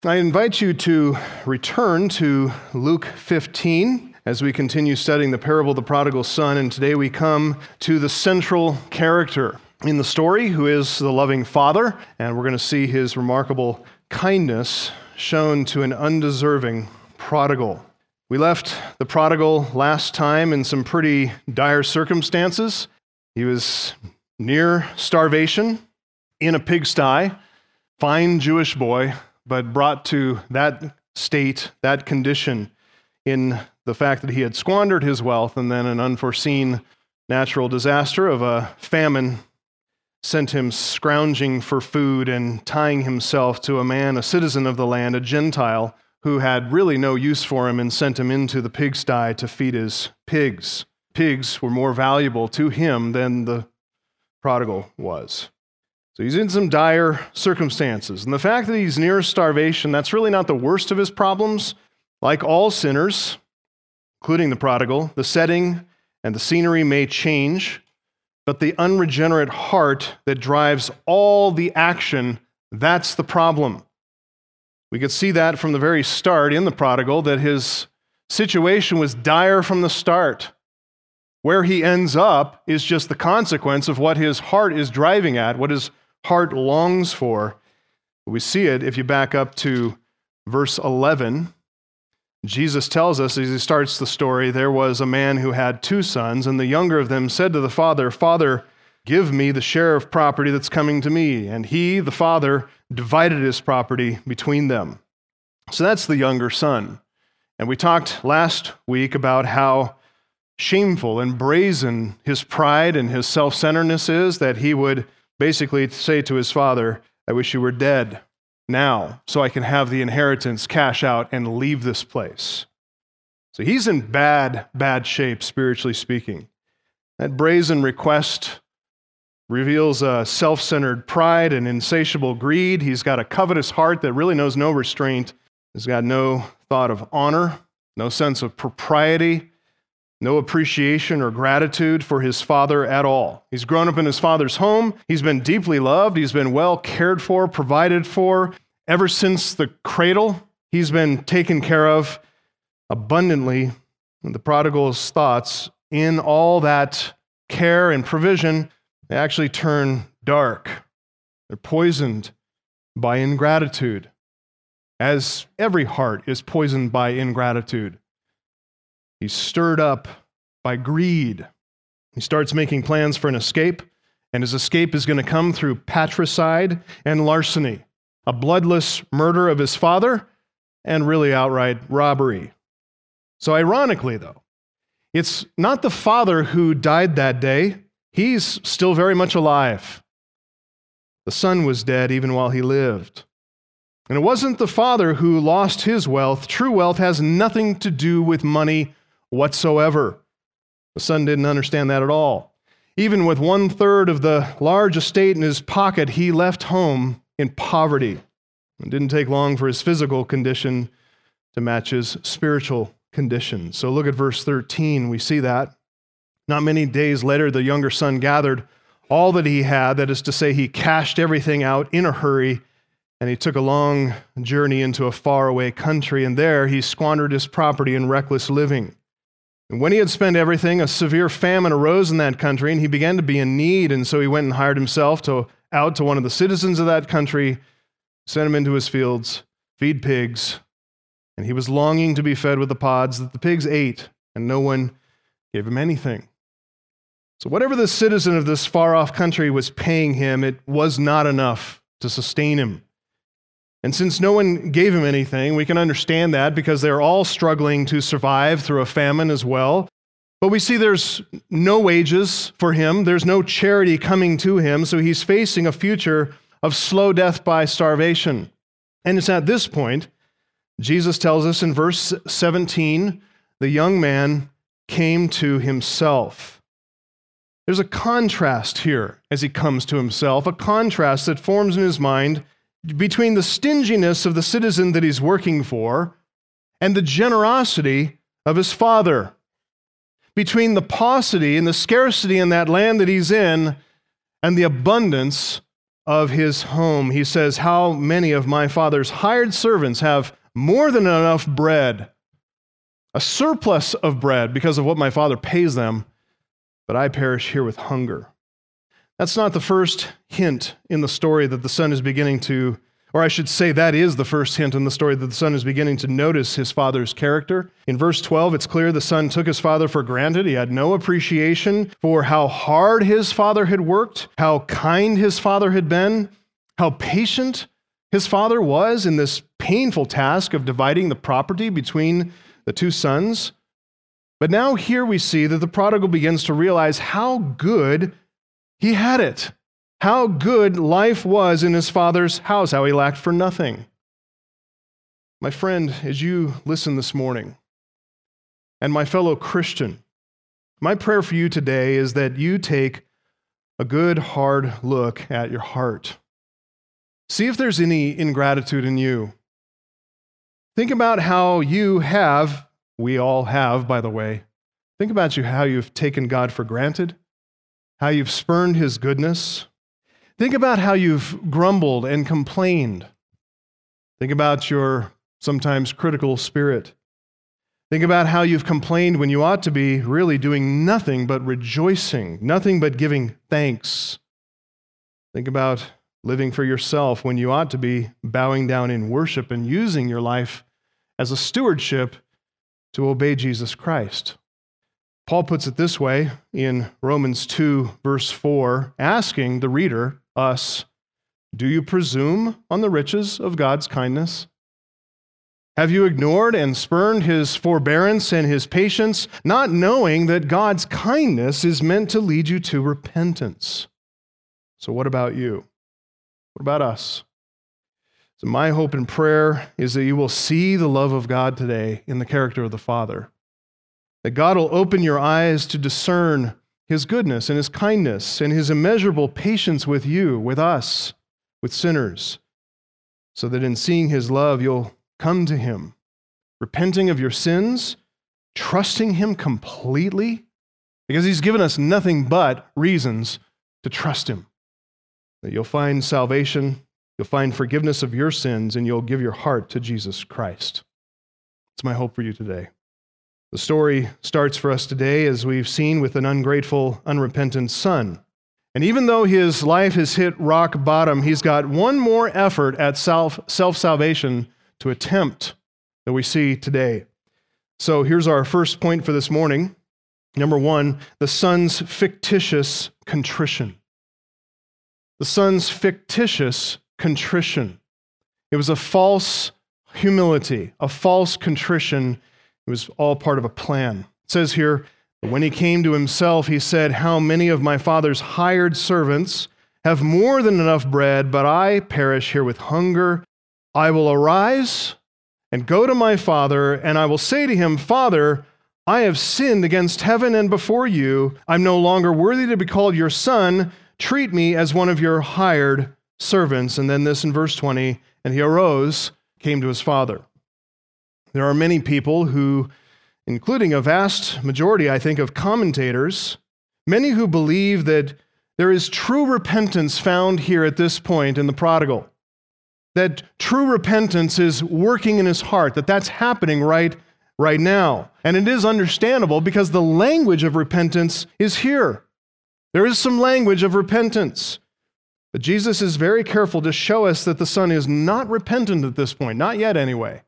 I invite you to return to Luke 15 as we continue studying the parable of the prodigal son, and today we come to the central character in the story, who is the loving father, and we're going to see his remarkable kindness shown to an undeserving prodigal. We left the prodigal last time in some pretty dire circumstances. He was near starvation, in a pigsty, fine Jewish boy, but brought to that state, that condition, in the fact that he had squandered his wealth, and then an unforeseen natural disaster of a famine sent him scrounging for food and tying himself to a man, a citizen of the land, a Gentile, who had really no use for him and sent him into the pigsty to feed his pigs. Pigs were more valuable to him than the prodigal was. So he's in some dire circumstances. And the fact that he's near starvation, that's really not the worst of his problems. Like all sinners, including the prodigal, the setting and the scenery may change, but the unregenerate heart that drives all the action, that's the problem. We could see that from the very start in the prodigal, that his situation was dire from the start. Where he ends up is just the consequence of what his heart is driving at, what his heart longs for. We see it if you back up to verse 11. Jesus tells us as he starts the story, there was a man who had 2 sons, and the younger of them said to the father, "Father, give me the share of property that's coming to me." And he, the father, divided his property between them. So that's the younger son. And we talked last week about how shameful and brazen his pride and his self-centeredness is, that he would basically say to his father, "I wish you were dead now so I can have the inheritance, cash out, and leave this place." So he's in bad shape, spiritually speaking. That brazen request reveals a self-centered pride and insatiable greed. He's got a covetous heart that really knows no restraint. He's got no thought of honor, no sense of propriety, no appreciation or gratitude for his father at all. He's grown up in his father's home. He's been deeply loved. He's been well cared for, provided for. Ever since the cradle, he's been taken care of abundantly. And the prodigal's thoughts, in all that care and provision, they actually turn dark. They're poisoned by ingratitude, as every heart is poisoned by ingratitude. He's stirred up by greed. He starts making plans for an escape, and his escape is going to come through patricide and larceny, a bloodless murder of his father, and really outright robbery. So ironically, though, it's not the father who died that day. He's still very much alive. The son was dead even while he lived. And it wasn't the father who lost his wealth. True wealth has nothing to do with money whatsoever. The son didn't understand that at all. Even with 1/3 of the large estate in his pocket, he left home in poverty. It didn't take long for his physical condition to match his spiritual condition. So look at verse 13. We see that. Not many days later, the younger son gathered all that he had. That is to say, he cashed everything out in a hurry, and he took a long journey into a faraway country, and there he squandered his property in reckless living. And when he had spent everything, a severe famine arose in that country, and he began to be in need, and so he went and hired himself out to one of the citizens of that country, sent him into his fields, feed pigs, and he was longing to be fed with the pods that the pigs ate, and no one gave him anything. So whatever the citizen of this far-off country was paying him, it was not enough to sustain him. And since no one gave him anything, we can understand that because they're all struggling to survive through a famine as well. But we see there's no wages for him. There's no charity coming to him. So he's facing a future of slow death by starvation. And it's at this point, Jesus tells us in verse 17, the young man came to himself. There's a contrast here as he comes to himself, a contrast that forms in his mind between the stinginess of the citizen that he's working for and the generosity of his father, between the paucity and the scarcity in that land that he's in and the abundance of his home. He says, how many of my father's hired servants have more than enough bread, a surplus of bread because of what my father pays them, but I perish here with hunger. That's not the first hint in the story that the son is beginning to, or I should say that is the first hint in the story that the son is beginning to notice his father's character. In verse 12, it's clear the son took his father for granted. He had no appreciation for how hard his father had worked, how kind his father had been, how patient his father was in this painful task of dividing the property between the two sons. But now here we see that the prodigal begins to realize how good he had it, how good life was in his father's house, how he lacked for nothing. My friend, as you listen this morning, and my fellow Christian, my prayer for you today is that you take a good, hard look at your heart. See if there's any ingratitude in you. Think about how you have, we all have, by the way, think about how you've taken God for granted, how you've spurned his goodness. Think about how you've grumbled and complained. Think about your sometimes critical spirit. Think about how you've complained when you ought to be really doing nothing but rejoicing, nothing but giving thanks. Think about living for yourself when you ought to be bowing down in worship and using your life as a stewardship to obey Jesus Christ. Paul puts it this way in Romans 2, verse 4, asking the reader, us, do you presume on the riches of God's kindness? Have you ignored and spurned his forbearance and his patience, not knowing that God's kindness is meant to lead you to repentance? So what about you? What about us? So my hope and prayer is that you will see the love of God today in the character of the Father. That God will open your eyes to discern his goodness and his kindness and his immeasurable patience with you, with us, with sinners, so that in seeing his love, you'll come to him, repenting of your sins, trusting him completely, because he's given us nothing but reasons to trust him. That you'll find salvation, you'll find forgiveness of your sins, and you'll give your heart to Jesus Christ. It's my hope for you today. The story starts for us today, as we've seen, with an ungrateful, unrepentant son. And even though his life has hit rock bottom, he's got one more effort at self-salvation to attempt that we see today. So here's our first point for this morning. Number one, the son's fictitious contrition. The son's fictitious contrition. It was a false humility, a false contrition. It was all part of a plan. It says here, when he came to himself, he said, how many of my father's hired servants have more than enough bread, but I perish here with hunger. I will arise and go to my father, and I will say to him, Father, I have sinned against heaven and before you. I'm no longer worthy to be called your son. Treat me as one of your hired servants. And then this in verse 20, and he arose, came to his father. There are many people who, including a vast majority, I think, of commentators, many who believe that there is true repentance found here at this point in the prodigal, that true repentance is working in his heart, that that's happening right now. And it is understandable because the language of repentance is here. There is some language of repentance. But Jesus is very careful to show us that the son is not repentant at this point, not yet anyway.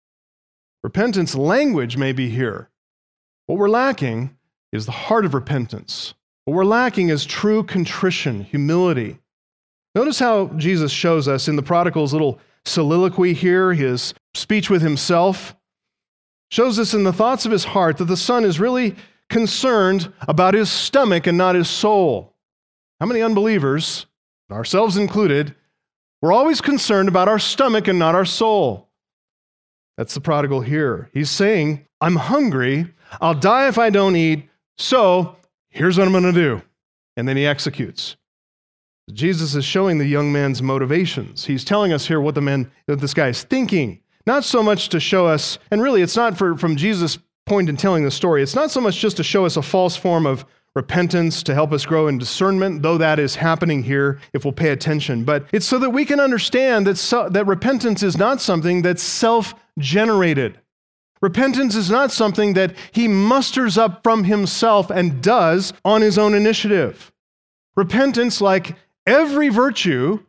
Repentance language may be here. What we're lacking is the heart of repentance. What we're lacking is true contrition, humility. Notice how Jesus shows us in the prodigal's little soliloquy here, his speech with himself, shows us in the thoughts of his heart that the son is really concerned about his stomach and not his soul. How many unbelievers, ourselves included, we're always concerned about our stomach and not our soul? That's the prodigal here. He's saying, I'm hungry, I'll die if I don't eat, so here's what I'm going to do. And then he executes. Jesus is showing the young man's motivations. He's telling us here what this guy is thinking. Not so much to show us, and really it's not from Jesus' point in telling the story, it's not so much just to show us a false form of repentance to help us grow in discernment, though that is happening here if we'll pay attention. But it's so that we can understand that repentance is not something that's self-generated. Repentance is not something that he musters up from himself and does on his own initiative. Repentance, like every virtue,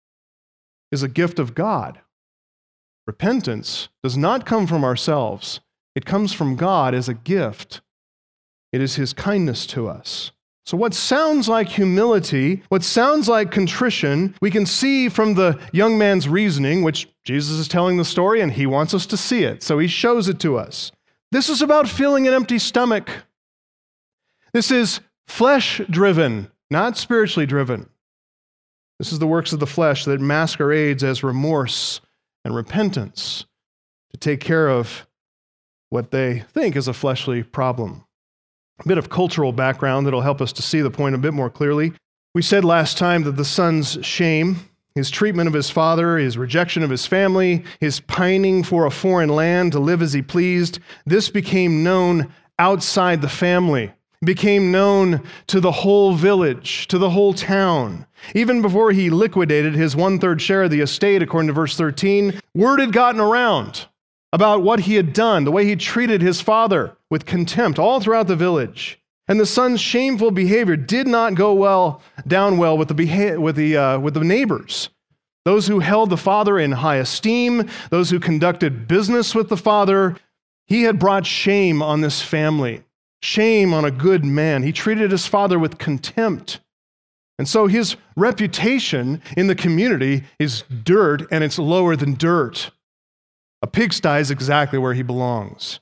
is a gift of God. Repentance does not come from ourselves. It comes from God as a gift. It is his kindness to us. So what sounds like humility, what sounds like contrition, we can see from the young man's reasoning, which Jesus is telling the story and he wants us to see it. So he shows it to us. This is about filling an empty stomach. This is flesh-driven, not spiritually driven. This is the works of the flesh that masquerades as remorse and repentance to take care of what they think is a fleshly problem. A bit of cultural background that'll help us to see the point a bit more clearly. We said last time that the son's shame, his treatment of his father, his rejection of his family, his pining for a foreign land to live as he pleased, this became known outside the family. It became known to the whole village, to the whole town. Even before he liquidated his 1/3 share of the estate, according to verse 13, word had gotten around about what he had done, the way he treated his father with contempt all throughout the village. And the son's shameful behavior did not go down well with the neighbors. Those who held the father in high esteem, those who conducted business with the father. He had brought shame on this family, shame on a good man. He treated his father with contempt. And so his reputation in the community is dirt, and it's lower than dirt. A pigsty is exactly where he belongs.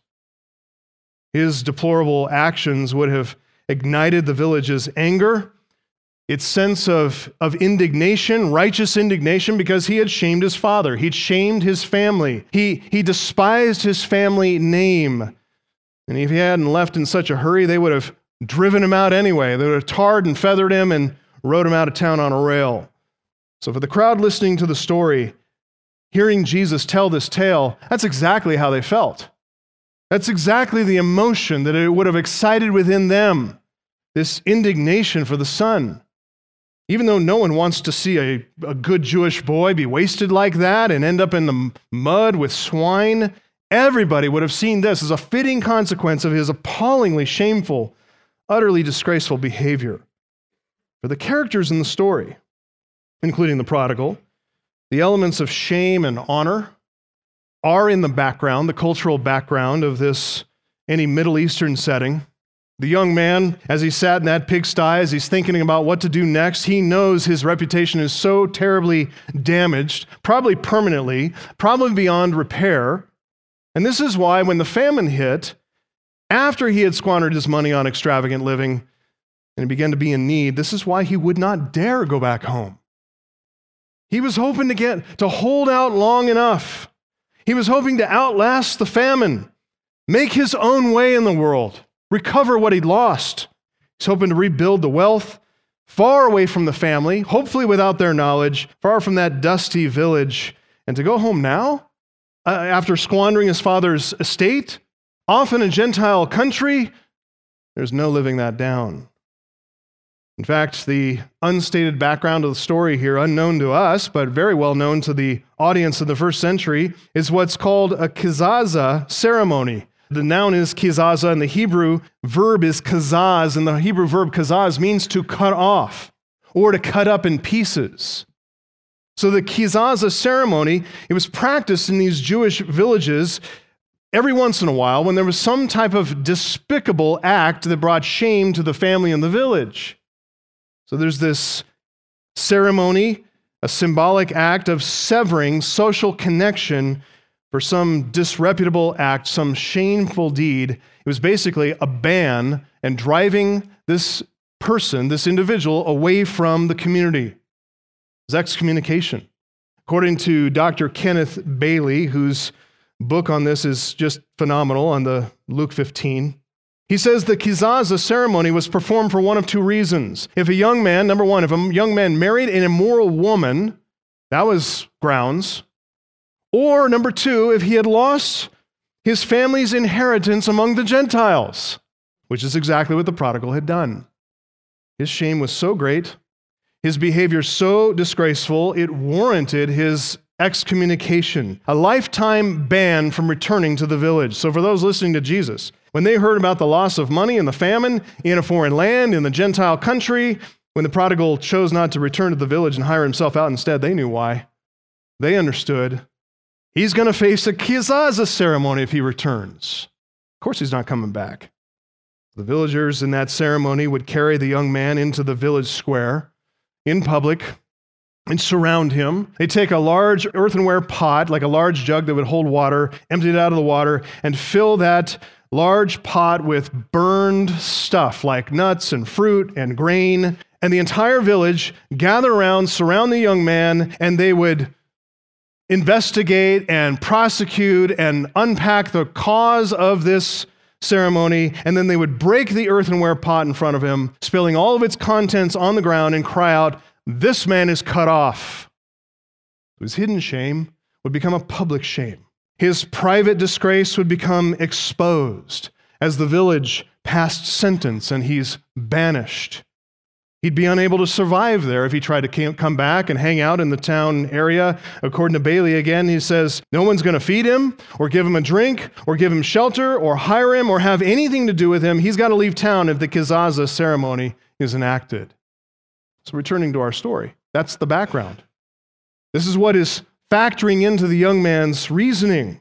His deplorable actions would have ignited the village's anger, its sense of indignation, righteous indignation, because he had shamed his father. He'd shamed his family. He despised his family name. And if he hadn't left in such a hurry, they would have driven him out anyway. They would have tarred and feathered him and rode him out of town on a rail. So for the crowd listening to the story, hearing Jesus tell this tale, that's exactly how they felt. That's exactly the emotion that it would have excited within them, this indignation for the son. Even though no one wants to see a good Jewish boy be wasted like that and end up in the mud with swine, everybody would have seen this as a fitting consequence of his appallingly shameful, utterly disgraceful behavior. For the characters in the story, including the prodigal, the elements of shame and honor are in the background, the cultural background of any Middle Eastern setting. The young man, as he sat in that pigsty, as he's thinking about what to do next, he knows his reputation is so terribly damaged, probably permanently, probably beyond repair. And this is why when the famine hit, after he had squandered his money on extravagant living and he began to be in need, this is why he would not dare go back home. He was hoping to hold out long enough. He was hoping to outlast the famine, make his own way in the world, recover what he'd lost. He's hoping to rebuild the wealth far away from the family, hopefully without their knowledge, far from that dusty village. And to go home now, after squandering his father's estate, off in a Gentile country, there's no living that down. In fact, the unstated background of the story here, unknown to us, but very well known to the audience of the first century, is what's called a kizaza ceremony. The noun is kizaza, and the Hebrew verb is kazaz, and the Hebrew verb kazaz means to cut off or to cut up in pieces. So the kizaza ceremony, it was practiced in these Jewish villages every once in a while when there was some type of despicable act that brought shame to the family in the village. So there's this ceremony, a symbolic act of severing social connection for some disreputable act, some shameful deed. It was basically a ban and driving this person, this individual, away from the community. It was excommunication. According to Dr. Kenneth Bailey, whose book on this is just phenomenal, on the Luke 15, he says the kizaza ceremony was performed for one of two reasons. If a young man, number one, if a young man married an immoral woman, that was grounds. Or number two, if he had lost his family's inheritance among the Gentiles. which is exactly what the prodigal had done. His shame was so great, his behavior so disgraceful, it warranted his excommunication, a lifetime ban from returning to the village. So for those listening to Jesus, when they heard about the loss of money and the famine in a foreign land, in the Gentile country, when the prodigal chose not to return to the village and hire himself out instead, they knew why. They understood. He's going to face a kizaza ceremony if he returns. Of course he's not coming back. The villagers in that ceremony would carry the young man into the village square in public and surround him. They'd take a large earthenware pot, like a large jug that would hold water, empty it out of the water, and fill that large pot with burned stuff like nuts and fruit and grain. And the entire village gather around, surround the young man, and they would investigate and prosecute and unpack the cause of this ceremony, and then they would break the earthenware pot in front of him, spilling all of its contents on the ground, and cry out, "This man is cut off." His hidden shame would become a public shame. His private disgrace would become exposed as the village passed sentence and he's banished. He'd be unable to survive there if he tried to come back and hang out in the town area. According to Bailey again, he says, no one's going to feed him or give him a drink or give him shelter or hire him or have anything to do with him. He's got to leave town if the kizaza ceremony is enacted. So returning to our story, that's the background. This is what is factoring into the young man's reasoning.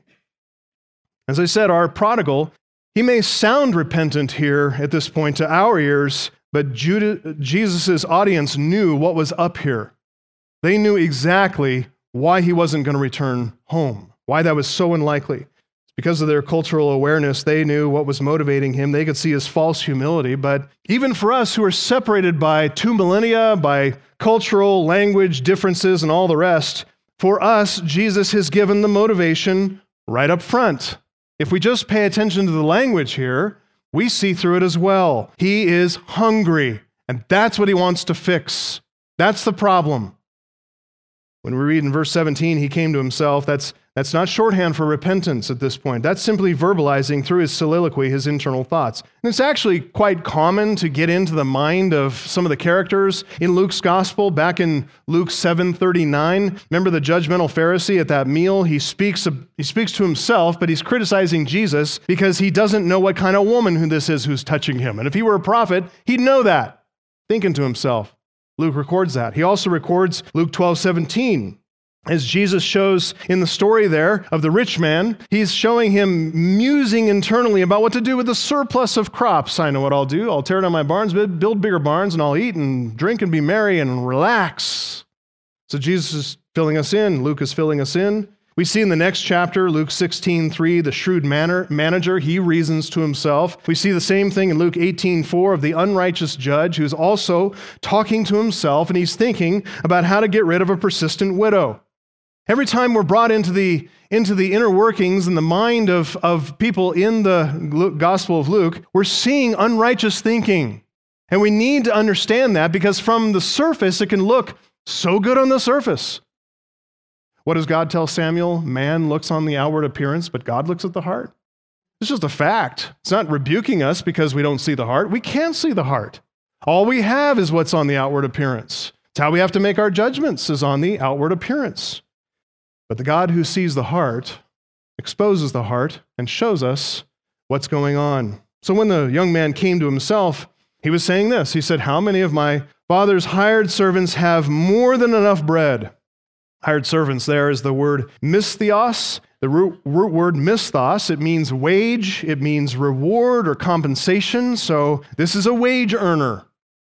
As I said, our prodigal, he may sound repentant here at this point to our ears, but Jesus' audience knew what was up here. They knew exactly why he wasn't going to return home, why that was so unlikely. Because of their cultural awareness, they knew what was motivating him. They could see his false humility. But even for us who are separated by 2 millennia, by cultural, language differences, and all the rest, for us, Jesus has given the motivation right up front. If we just pay attention to the language here, we see through it as well. He is hungry, and that's what he wants to fix. That's the problem. When we read in verse 17, he came to himself, that's not shorthand for repentance at this point. That's simply verbalizing through his soliloquy his internal thoughts. And it's actually quite common to get into the mind of some of the characters in Luke's gospel. Back in Luke 7:39, remember the judgmental Pharisee at that meal? He speaks to himself, but he's criticizing Jesus because he doesn't know what kind of woman who this is who's touching him. And if he were a prophet, he'd know that, thinking to himself. Luke records that. He also records Luke 12:17. As Jesus shows in the story there of the rich man, he's showing him musing internally about what to do with the surplus of crops. I know what I'll do. I'll tear down my barns, build bigger barns, and I'll eat and drink and be merry and relax. So Jesus is filling us in. Luke is filling us in. We see in the next chapter, Luke 16:3, the shrewd manager, he reasons to himself. We see the same thing in Luke 18:4 of the unrighteous judge who's also talking to himself, and he's thinking about how to get rid of a persistent widow. Every time we're brought into the inner workings and the mind of people in the Gospel of Luke, we're seeing unrighteous thinking. And we need to understand that because from the surface, it can look so good on the surface. What does God tell Samuel? Man looks on the outward appearance, but God looks at the heart. It's just a fact. It's not rebuking us because we don't see the heart. We can't see the heart. All we have is what's on the outward appearance. It's how we have to make our judgments, is on the outward appearance. But the God who sees the heart exposes the heart and shows us what's going on. So when the young man came to himself, he was saying this. He said, how many of my father's hired servants have more than enough bread? Hired servants there is the word mistheos, the root word misthos. It means wage, it means reward or compensation. So this is a wage earner.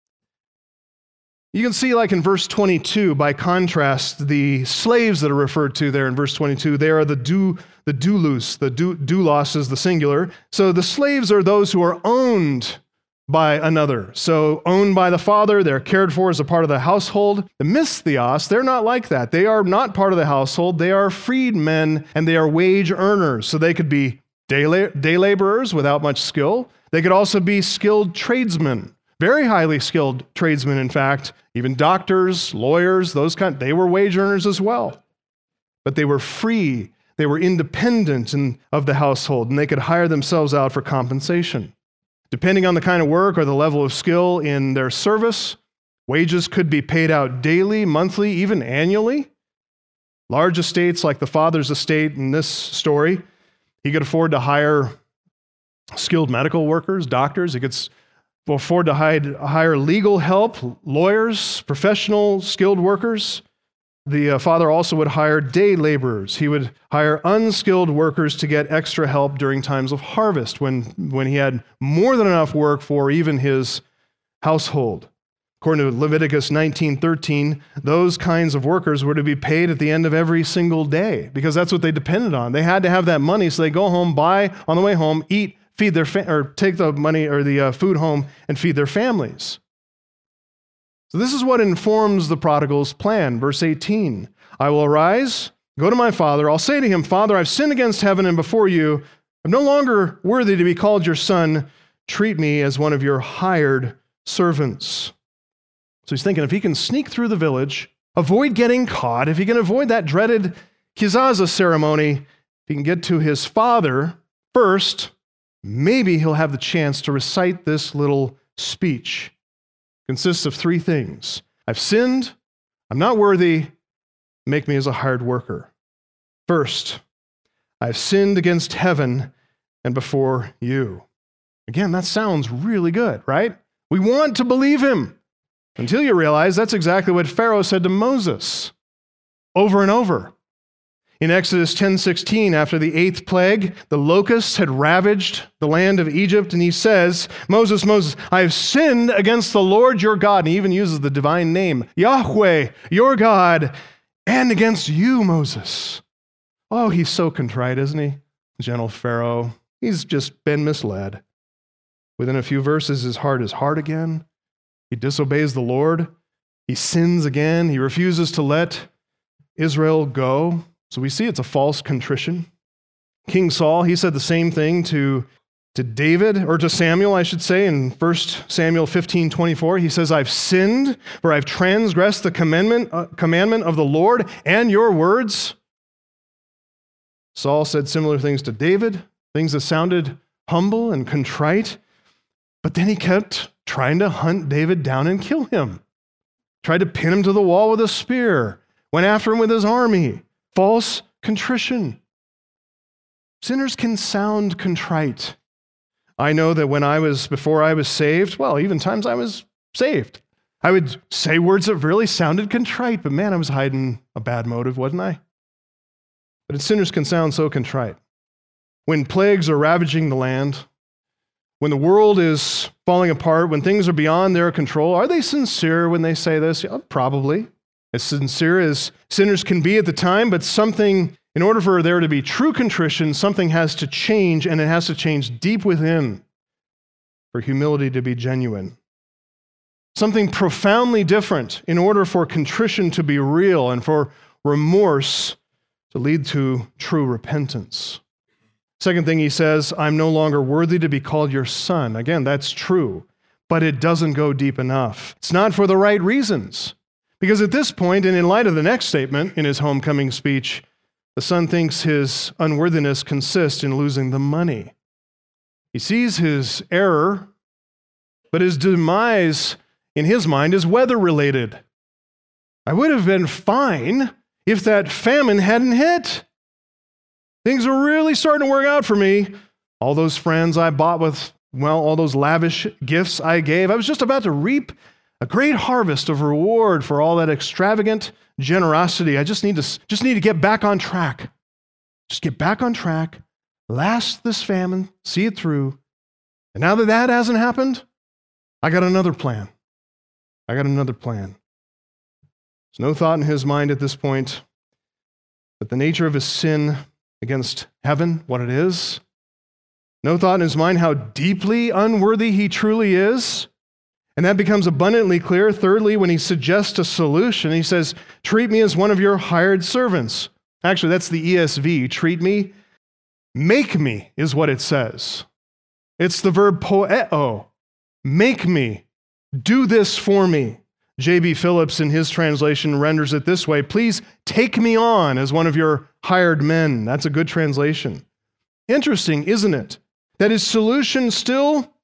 You can see, like in verse 22, by contrast, the slaves that are referred to there in verse 22, they are the doulos. The doulos is the singular. So the slaves are those who are owned by another. So owned by the father, they're cared for as a part of the household. The mistheos, they're not like that. They are not part of the household. They are freedmen and they are wage earners. So they could be day laborers without much skill. They could also be skilled tradesmen. Very highly skilled tradesmen, in fact, even doctors, lawyers, they were wage earners as well. But they were free, they were independent of the household, and they could hire themselves out for compensation. Depending on the kind of work or the level of skill in their service, wages could be paid out daily, monthly, even annually. Large estates like the father's estate in this story, he could afford to hire skilled medical workers, doctors. He could afford to hire legal help, lawyers, professional skilled workers. The father also would hire day laborers. He would hire unskilled workers to get extra help during times of harvest when he had more than enough work for even his household. According to Leviticus 19:13, those kinds of workers were to be paid at the end of every single day because that's what they depended on. They had to have that money so they go home, buy on the way home, eat, feed their or take the money or the food home and feed their families. So this is what informs the prodigal's plan. Verse 18, I will arise, go to my father. I'll say to him, Father, I've sinned against heaven and before you. I'm no longer worthy to be called your son. Treat me as one of your hired servants. So he's thinking if he can sneak through the village, avoid getting caught, if he can avoid that dreaded kizaza ceremony, if he can get to his father first, maybe he'll have the chance to recite this little speech. Consists of three things. I've sinned, I'm not worthy, make me as a hired worker. First, I've sinned against heaven and before you. Again, that sounds really good, right? We want to believe him until you realize that's exactly what Pharaoh said to Moses over and over. In Exodus 10:16, after the 8th plague, the locusts had ravaged the land of Egypt, and he says, Moses, I have sinned against the Lord your God, and he even uses the divine name, Yahweh, your God, and against you, Moses. Oh, he's so contrite, isn't he? Gentle Pharaoh. He's just been misled. Within a few verses, his heart is hard again. He disobeys the Lord. He sins again. He refuses to let Israel go. So we see it's a false contrition. King Saul, he said the same thing to David, or to Samuel, I should say, in 1 Samuel 15:24. He says, I've sinned, for I've transgressed the commandment of the Lord and your words. Saul said similar things to David, things that sounded humble and contrite, but then he kept trying to hunt David down and kill him. Tried to pin him to the wall with a spear, went after him with his army. False contrition. Sinners can sound contrite. I know that before I was saved, well, even times I was saved, I would say words that really sounded contrite, but man, I was hiding a bad motive, wasn't I? But sinners can sound so contrite. When plagues are ravaging the land, when the world is falling apart, when things are beyond their control, are they sincere when they say this? Yeah, probably. As sincere as sinners can be at the time, but in order for there to be true contrition, something has to change, and it has to change deep within for humility to be genuine. Something profoundly different in order for contrition to be real and for remorse to lead to true repentance. Second thing he says, I'm no longer worthy to be called your son. Again, that's true, but it doesn't go deep enough. It's not for the right reasons. Because at this point, and in light of the next statement in his homecoming speech, the son thinks his unworthiness consists in losing the money. He sees his error, but his demise in his mind is weather-related. I would have been fine if that famine hadn't hit. Things are really starting to work out for me. All those friends I bought with, all those lavish gifts I gave, I was just about to reap a great harvest of reward for all that extravagant generosity. I just need to get back on track. Just get back on track, last this famine, see it through. And now that hasn't happened, I got another plan. There's no thought in his mind at this point that the nature of his sin against heaven, what it is. No thought in his mind how deeply unworthy he truly is. And that becomes abundantly clear, thirdly, when he suggests a solution. He says, treat me as one of your hired servants. Actually, that's the ESV, treat me. Make me is what it says. It's the verb poeo. Make me. Do this for me. J.B. Phillips, in his translation, renders it this way, please take me on as one of your hired men. That's a good translation. Interesting, isn't it? That his solution still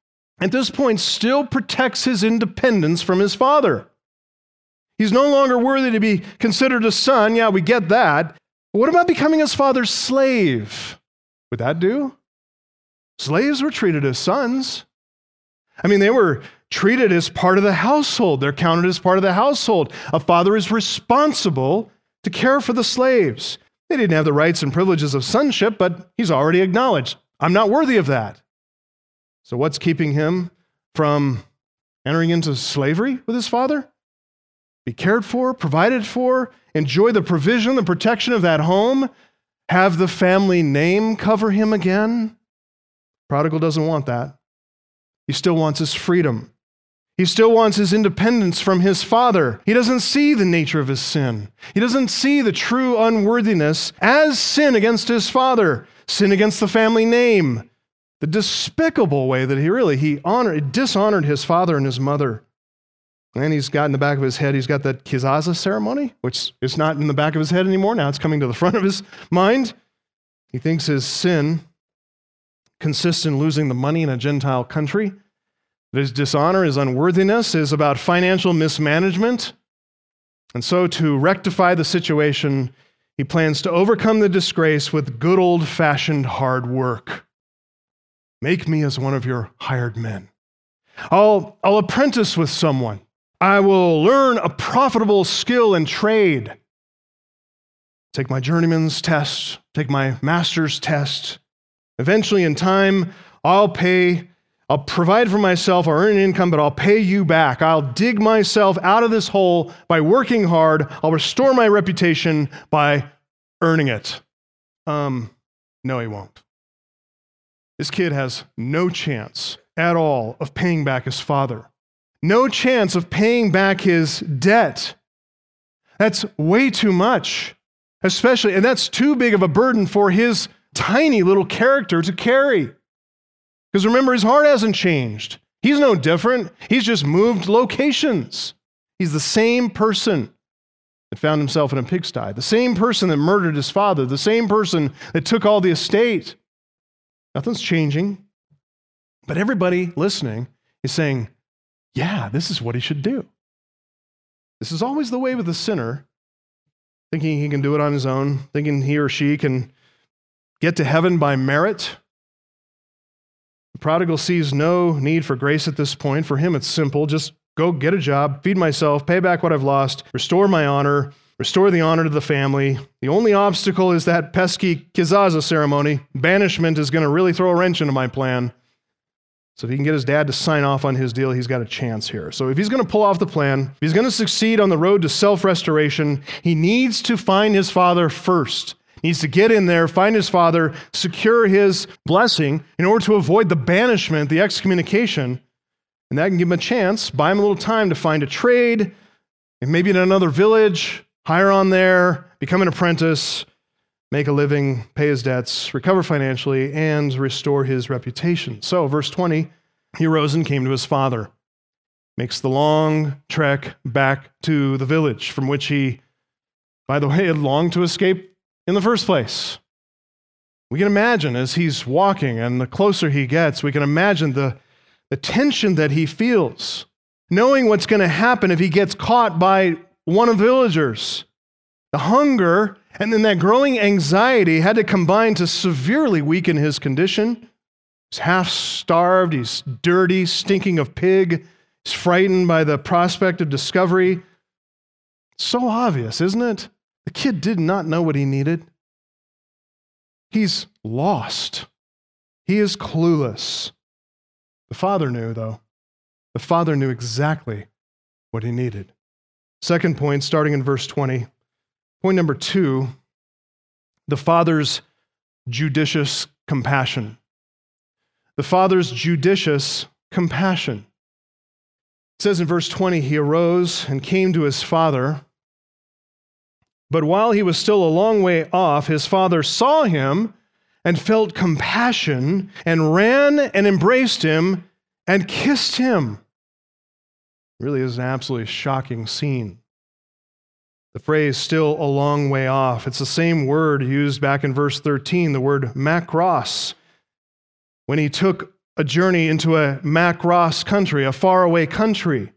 at this point still protects his independence from his father. He's no longer worthy to be considered a son. Yeah, we get that. But what about becoming his father's slave? Would that do? Slaves were treated as sons. I mean, they were treated as part of the household. They're counted as part of the household. A father is responsible to care for the slaves. They didn't have the rights and privileges of sonship, but he's already acknowledged, I'm not worthy of that. So what's keeping him from entering into slavery with his father? Be cared for, provided for, enjoy the provision, the protection of that home, have the family name cover him again. Prodigal doesn't want that. He still wants his freedom. He still wants his independence from his father. He doesn't see the nature of his sin. He doesn't see the true unworthiness as sin against his father, sin against the family name, the despicable way that he dishonored his father and his mother. And he's got in the back of his head, he's got that kizaza ceremony, which is not in the back of his head anymore. Now it's coming to the front of his mind. He thinks his sin consists in losing the money in a Gentile country. That his dishonor, his unworthiness is about financial mismanagement. And so to rectify the situation, he plans to overcome the disgrace with good old-fashioned hard work. Make me as one of your hired men. I'll apprentice with someone. I will learn a profitable skill and trade. Take my journeyman's test, take my master's test. Eventually, in time, I'll provide for myself, I'll earn an income, but I'll pay you back. I'll dig myself out of this hole by working hard. I'll restore my reputation by earning it. No, he won't. This kid has no chance at all of paying back his father. No chance of paying back his debt. That's way too much, especially, and that's too big of a burden for his tiny little character to carry. Because remember, his heart hasn't changed. He's no different. He's just moved locations. He's the same person that found himself in a pigsty, the same person that murdered his father, the same person that took all the estate. Nothing's changing. But everybody listening is saying, yeah, this is what he should do. This is always the way with the sinner, thinking he can do it on his own, thinking he or she can get to heaven by merit. The prodigal sees no need for grace at this point. For him, it's simple. Just go get a job, feed myself, pay back what I've lost, restore my honor, restore the honor to the family. The only obstacle is that pesky kizaza ceremony. Banishment is going to really throw a wrench into my plan. So if he can get his dad to sign off on his deal, he's got a chance here. So if he's going to pull off the plan, if he's going to succeed on the road to self-restoration, he needs to find his father first. He needs to get in there, find his father, secure his blessing in order to avoid the banishment, the excommunication. And that can give him a chance, buy him a little time to find a trade, and maybe in another village, hire on there, become an apprentice, make a living, pay his debts, recover financially, and restore his reputation. So, verse 20, he arose and came to his father. Makes the long trek back to the village from which he, by the way, had longed to escape in the first place. We can imagine as he's walking, and the closer he gets, we can imagine the tension that he feels, knowing what's going to happen if he gets caught by one of the villagers. The hunger and then that growing anxiety had to combine to severely weaken his condition. He's half starved, he's dirty, stinking of pig, he's frightened by the prospect of discovery. It's so obvious, isn't it? The kid did not know what he needed. He's lost. He is clueless. The father knew, though. The father knew exactly what he needed. Second point, starting in verse 20. Point number 2, the father's judicious compassion. The father's judicious compassion. It says in verse 20, he arose and came to his father. But while he was still a long way off, his father saw him and felt compassion and ran and embraced him and kissed him. It really is an absolutely shocking scene. The phrase, still a long way off, it's the same word used back in verse 13, the word makros. When he took a journey into a Macross country, a faraway country.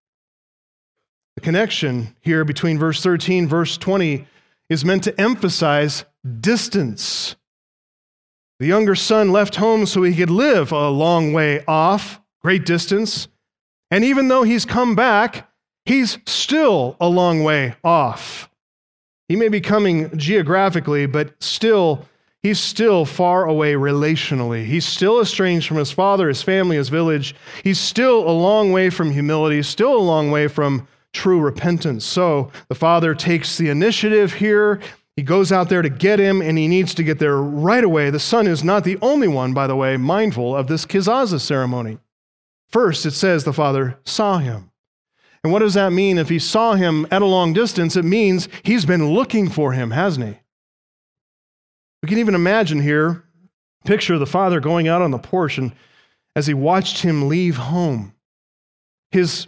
The connection here between verse 13, verse 20 is meant to emphasize distance. The younger son left home so he could live a long way off, great distance. And even though he's come back, he's still a long way off. He may be coming geographically, but he's still far away relationally. He's still estranged from his father, his family, his village. He's still a long way from humility, still a long way from true repentance. So the father takes the initiative here. He goes out there to get him, and he needs to get there right away. The son is not the only one, by the way, mindful of this kizaza ceremony. First, it says the father saw him. And what does that mean? If he saw him at a long distance, it means he's been looking for him, hasn't he? We can even imagine here, picture the father going out on the porch, and as he watched him leave home, his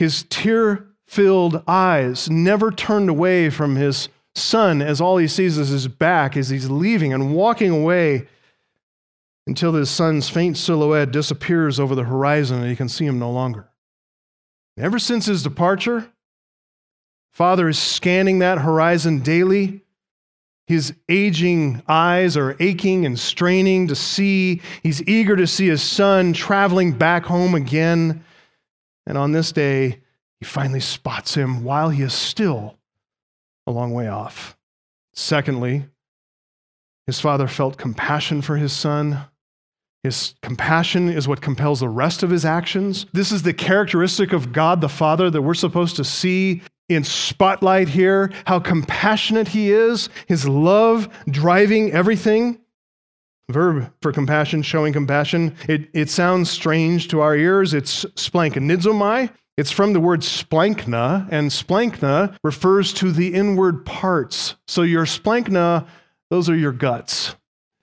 tear-filled eyes never turned away from his son, as all he sees is his back as he's leaving and walking away until his son's faint silhouette disappears over the horizon and he can see him no longer. Ever since his departure, Father is scanning that horizon daily. His aging eyes are aching and straining to see. He's eager to see his son traveling back home again. And on this day, he finally spots him while he is still a long way off. Secondly, his father felt compassion for his son. His compassion is what compels the rest of his actions. This is the characteristic of God the Father that we're supposed to see in spotlight here, how compassionate he is, his love driving everything. Verb for compassion, showing compassion. It sounds strange to our ears. It's splanchnidzomai. It's from the word splanchna, and splanchna refers to the inward parts. So your splanchna, those are your guts.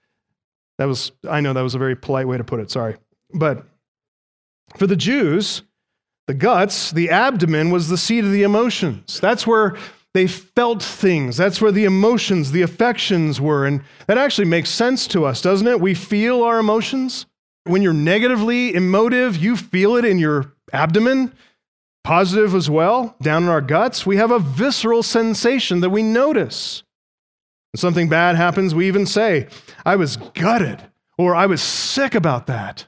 I know that was a very polite way to put it, sorry. But for the Jews, the guts, the abdomen was the seat of the emotions. That's where they felt things. That's where the emotions, the affections were. And that actually makes sense to us, doesn't it? We feel our emotions. When you're negatively emotive, you feel it in your abdomen. Positive as well, down in our guts. We have a visceral sensation that we notice. When something bad happens, we even say, I was gutted, or I was sick about that.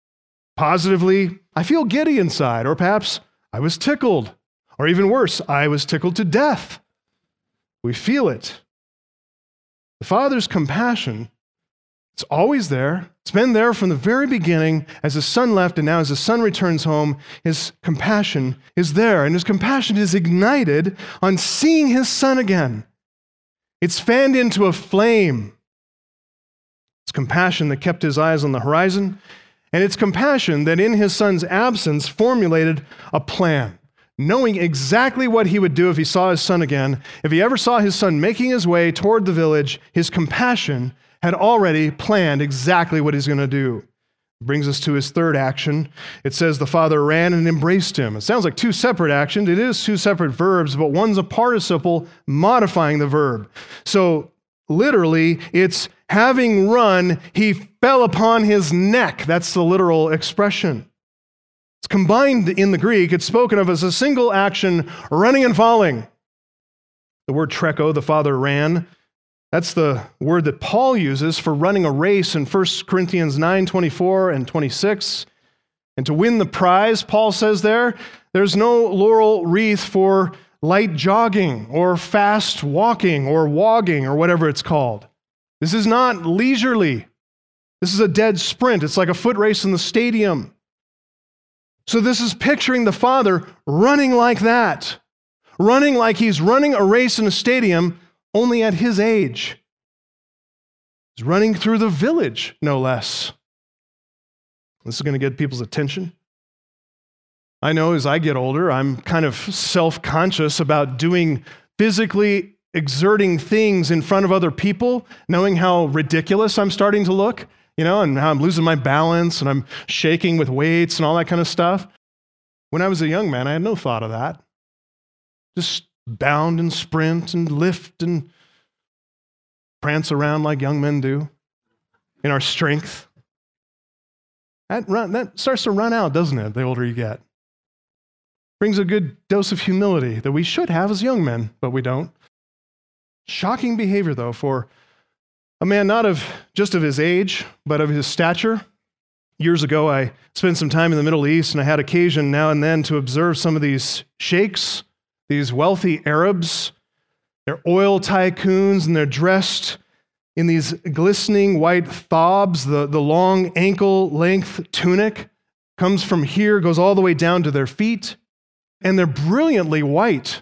Positively, I feel giddy inside, or perhaps I was tickled, or even worse, I was tickled to death. We feel it. The Father's compassion, it's always there. It's been there from the very beginning as his son left, and now as his son returns home, his compassion is there, and his compassion is ignited on seeing his son again. It's fanned into a flame. It's compassion that kept his eyes on the horizon, and it's compassion that in his son's absence formulated a plan, knowing exactly what he would do if he saw his son again. If he ever saw his son making his way toward the village, his compassion had already planned exactly what he's going to do. Brings us to his third action. It says the father ran and embraced him. It sounds like two separate actions. It is two separate verbs, but one's a participle modifying the verb. So literally, it's having run, he fell upon his neck. That's the literal expression. It's combined in the Greek. It's spoken of as a single action, running and falling. The word treko, the father ran, that's the word that Paul uses for running a race in 1 Corinthians 9:24 and 26. And to win the prize, Paul says there's no laurel wreath for light jogging or fast walking or wogging or whatever it's called. This is not leisurely. This is a dead sprint. It's like a foot race in the stadium. So this is picturing the Father running like that, running like he's running a race in a stadium, only at his age. He's running through the village, no less. This is going to get people's attention. I know as I get older, I'm kind of self-conscious about doing physically exerting things in front of other people, knowing how ridiculous I'm starting to look, and how I'm losing my balance and I'm shaking with weights and all that kind of stuff. When I was a young man, I had no thought of that. Just bound and sprint and lift and prance around like young men do in our strength. That starts to run out, doesn't it, the older you get? Brings a good dose of humility that we should have as young men, but we don't. Shocking behavior, though, for a man not just of his age, but of his stature. Years ago, I spent some time in the Middle East, and I had occasion now and then to observe some of these sheikhs, these wealthy Arabs. They're oil tycoons, and they're dressed in these glistening white thobs. The long ankle-length tunic comes from here, goes all the way down to their feet, and they're brilliantly white.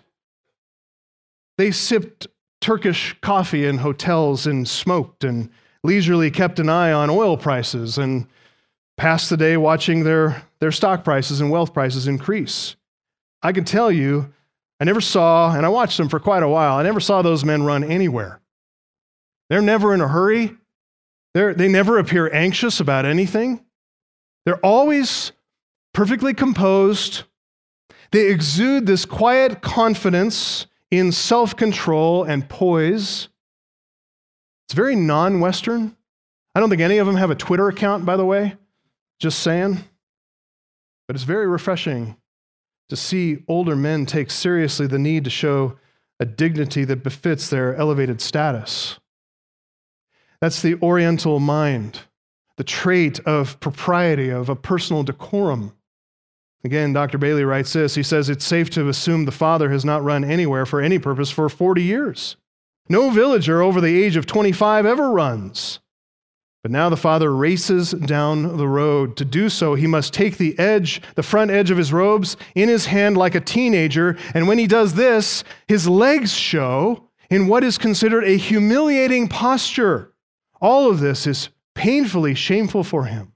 They sipped Turkish coffee in hotels and smoked and leisurely kept an eye on oil prices and passed the day watching their stock prices and wealth prices increase. I can tell you, I never saw, and I watched them for quite a while, I never saw those men run anywhere. They're never in a hurry. They never appear anxious about anything. They're always perfectly composed. They exude this quiet confidence in self-control and poise. It's very non-Western. I don't think any of them have a Twitter account, by the way. Just saying. But it's very refreshing to see older men take seriously the need to show a dignity that befits their elevated status. That's the Oriental mind, the trait of propriety, of a personal decorum. Again, Dr. Bailey writes this. He says, it's safe to assume the father has not run anywhere for any purpose for 40 years. No villager over the age of 25 ever runs. But now the father races down the road. To do so, he must take the front edge of his robes in his hand like a teenager. And when he does this, his legs show in what is considered a humiliating posture. All of this is painfully shameful for him.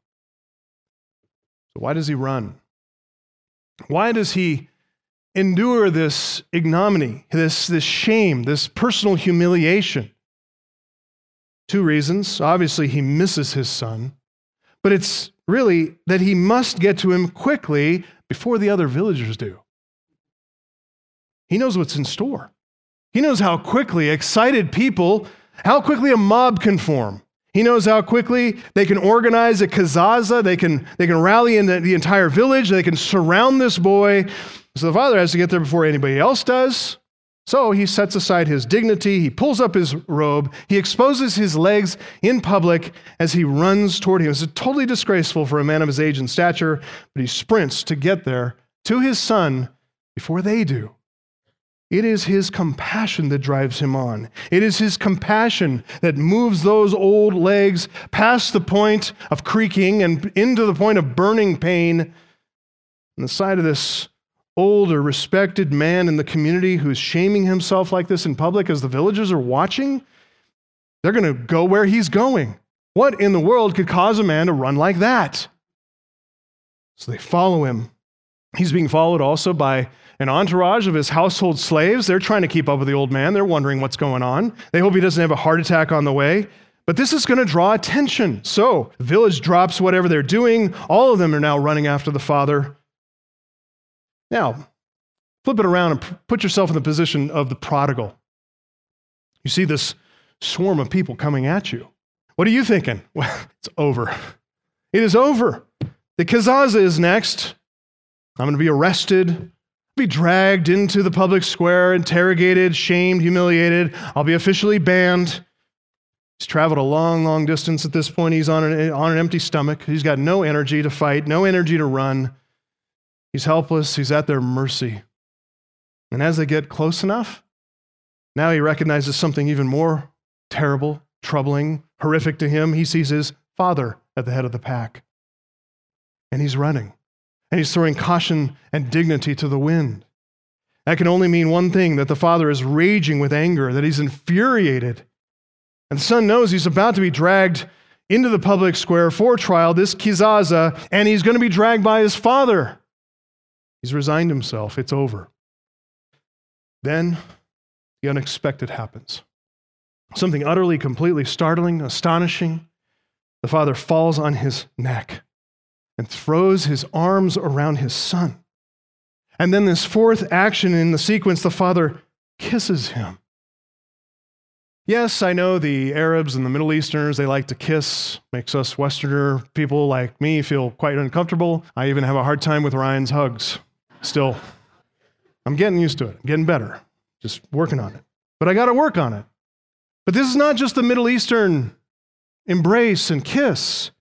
So why does he run? Why does he endure this ignominy, this shame, this personal humiliation? Two reasons. Obviously, he misses his son, but it's really that he must get to him quickly before the other villagers do. He knows what's in store. He knows how quickly how quickly a mob can form. He knows how quickly they can organize a kazaza, they can rally in the entire village, they can surround this boy. So the father has to get there before anybody else does. So he sets aside his dignity, he pulls up his robe, he exposes his legs in public as he runs toward him. It's totally disgraceful for a man of his age and stature, but he sprints to get there to his son before they do. It is his compassion that drives him on. It is his compassion that moves those old legs past the point of creaking and into the point of burning pain. On the side of this older, respected man in the community who's shaming himself like this in public as the villagers are watching, they're going to go where he's going. What in the world could cause a man to run like that? So they follow him. He's being followed also by an entourage of his household slaves. They're trying to keep up with the old man. They're wondering what's going on. They hope he doesn't have a heart attack on the way. But this is going to draw attention. So the village drops whatever they're doing. All of them are now running after the father. Now, flip it around and put yourself in the position of the prodigal. You see this swarm of people coming at you. What are you thinking? Well, it's over. It is over. The kazaza is next. I'm going to be arrested, be dragged into the public square, interrogated, shamed, humiliated. I'll be officially banned. He's traveled a long, long distance at this point. He's on an empty stomach. He's got no energy to fight, no energy to run. He's helpless. He's at their mercy. And as they get close enough, now he recognizes something even more terrible, troubling, horrific to him. He sees his father at the head of the pack. And he's running. And he's throwing caution and dignity to the wind. That can only mean one thing, that the father is raging with anger, that he's infuriated. And the son knows he's about to be dragged into the public square for trial, this kizaza, and he's going to be dragged by his father. He's resigned himself. It's over. Then the unexpected happens. Something utterly, completely startling, astonishing. The father falls on his neck and throws his arms around his son. And then this fourth action in the sequence, the father kisses him. Yes, I know the Arabs and the Middle Easterners, they like to kiss. Makes us Westerner people like me feel quite uncomfortable. I even have a hard time with Ryan's hugs. Still, I'm getting used to it. I'm getting better. Just working on it. But I got to work on it. But this is not just the Middle Eastern embrace and kiss.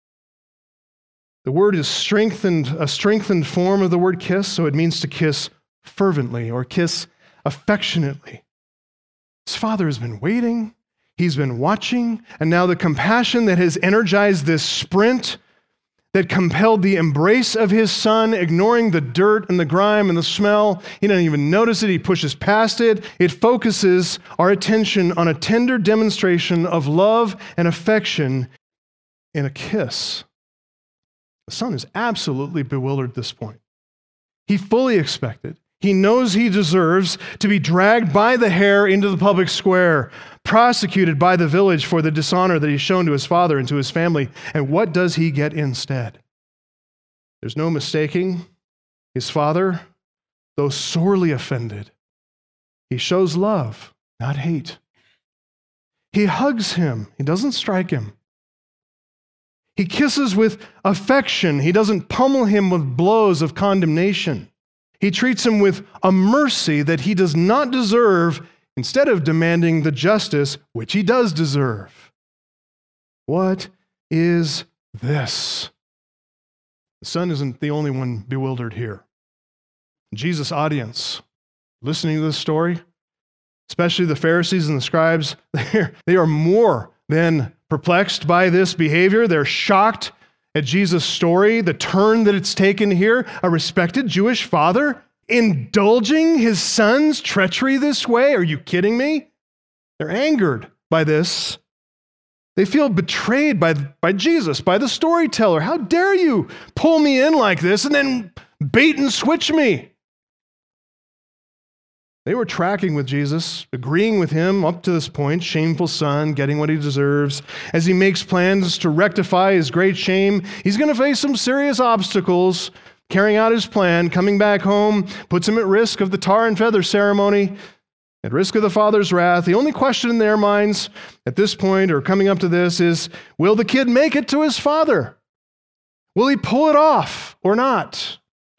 The word is a strengthened form of the word kiss, so it means to kiss fervently or kiss affectionately. His father has been waiting, he's been watching, and now the compassion that has energized this sprint, that compelled the embrace of his son, ignoring the dirt and the grime and the smell. He doesn't even notice it, he pushes past it. It focuses our attention on a tender demonstration of love and affection in a kiss. The son is absolutely bewildered at this point. He fully expected. He knows he deserves to be dragged by the hair into the public square, prosecuted by the village for the dishonor that he's shown to his father and to his family. And what does he get instead? There's no mistaking his father, though sorely offended. He shows love, not hate. He hugs him. He doesn't strike him. He kisses with affection. He doesn't pummel him with blows of condemnation. He treats him with a mercy that he does not deserve, instead of demanding the justice which he does deserve. What is this? The son isn't the only one bewildered here. Jesus' audience, listening to this story, especially the Pharisees and the scribes, they are more than perplexed by this behavior. They're shocked at Jesus' story, the turn that it's taken here. A respected Jewish father indulging his son's treachery this way? Are you kidding me? They're angered by this. They feel betrayed by Jesus, by the storyteller. How dare you pull me in like this and then bait and switch me? They were tracking with Jesus, agreeing with him up to this point, shameful son, getting what he deserves. As he makes plans to rectify his great shame, he's going to face some serious obstacles. Carrying out his plan, coming back home, puts him at risk of the tar and feather ceremony, at risk of the father's wrath. The only question in their minds at this point, or coming up to this, is, will the kid make it to his father? Will he pull it off or not?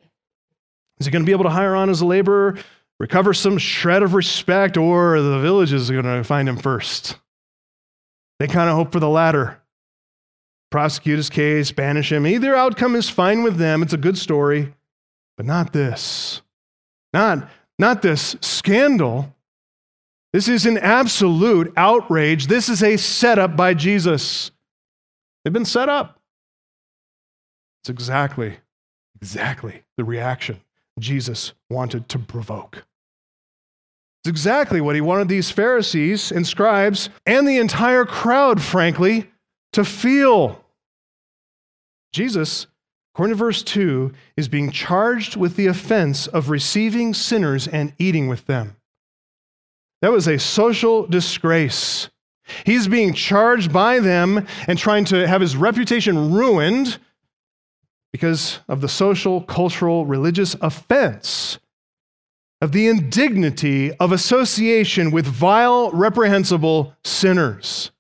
Is he going to be able to hire on as a laborer, recover some shred of respect, or the village is going to find him first? They kind of hope for the latter. Prosecute his case, banish him. Either outcome is fine with them. It's a good story, but not this. Not this scandal. This is an absolute outrage. This is a setup by Jesus. They've been set up. It's exactly the reaction Jesus wanted to provoke. It's exactly what he wanted these Pharisees and scribes and the entire crowd, frankly, to feel. Jesus, according to verse 2, is being charged with the offense of receiving sinners and eating with them. That was a social disgrace. He's being charged by them and trying to have his reputation ruined because of the social, cultural, religious offense of the indignity of association with vile, reprehensible sinners.